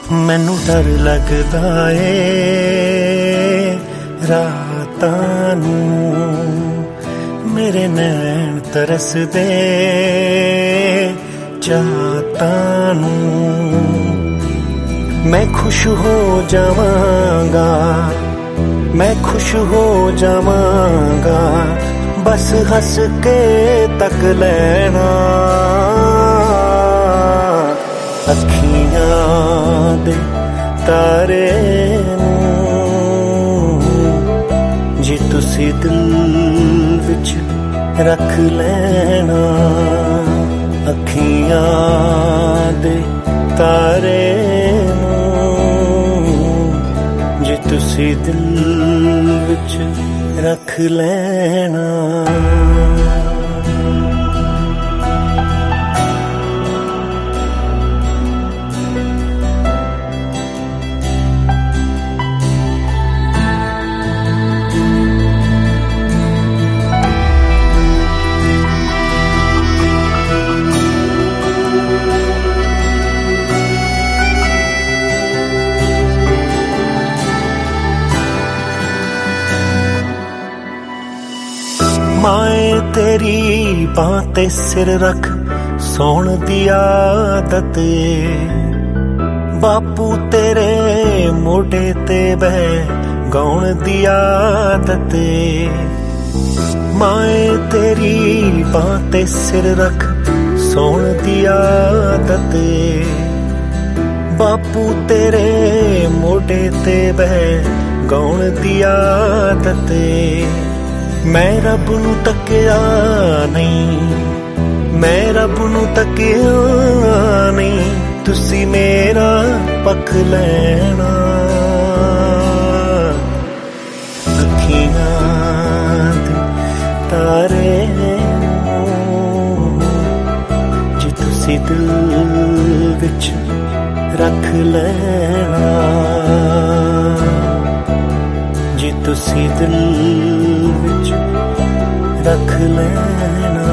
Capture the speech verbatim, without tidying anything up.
ਮੈਨੂੰ ਡਰ ਲੱਗਦਾ ਏ ਰਾਤਾਂ ਨੂੰ, ਮੇਰੇ ਨੈਣ ਤਰਸਦੇ ਚਾਹਤਾਂ ਨੂੰ। ਮੈਂ ਖੁਸ਼ ਹੋ ਜਾਵਾਂਗਾ, ਮੈਂ ਖੁਸ਼ ਹੋ ਜਾਵਾਂਗਾ, ਬਸ ਹੱਸ ਕੇ ਤੱਕ ਲੈਣਾ। ਅੱਖੀਆਂ ਦੇ ਤਾਰੇ ਨੂੰ ਜੇ ਤੁਸੀਂ ਦਿਲ ਵਿੱਚ ਰੱਖ ਲੈਣਾ। ਅੱਖੀਆਂ ਦੇ ਤਾਰੇ ਨੂੰ ਜੇ ਤੁਸੀਂ ਦਿਲ ਵਿੱਚ ਰੱਖ ਲੈਣਾ। ਮਾਏ ਤੇਰੀ ਬਾਂਹ ਤੇ ਸਿਰ ਰੱਖ ਸੌਣ ਦੀ ਆਦਤ ਏ, ਬਾਪੂ ਤੇਰੇ ਮੋਢੇ ਤੇ ਬਹਿ ਗਾਉਣ ਦੀ ਆਦਤ ਏ। ਮਾਏ ਤੇਰੀ ਬਾਂਹ ਤੇ ਸਿਰ ਰੱਖ ਸੌਣ ਦੀ ਆਦਤ ਏ, ਬਾਪੂ ਤੇਰੇ ਮੋਢੇ ਤੇ ਬਹਿ ਗਾਉਣ ਦੀ ਆਦਤ ਏ। ਮੈਂ ਰੱਬ ਨੂੰ ਤੱਕਿਆ ਨਹੀਂ, ਮੈਂ ਰੱਬ ਨੂੰ ਤੱਕਿਆ ਨਹੀਂ, ਤੁਸੀਂ ਮੇਰਾ ਪੱਖ ਲੈਣਾ। ਅੱਖੀਆਂ ਦੇ ਤਾਰੇ ਨੂੰ ਜੇ ਤੁਸੀਂ ਦਿਲ ਵਿੱਚ ਰੱਖ ਲੈਣਾ। ਜੇ ਤੁਸੀਂ ਦਿਲ ਵਿੱਚ ਰੱਖ ਲੈਣਾ।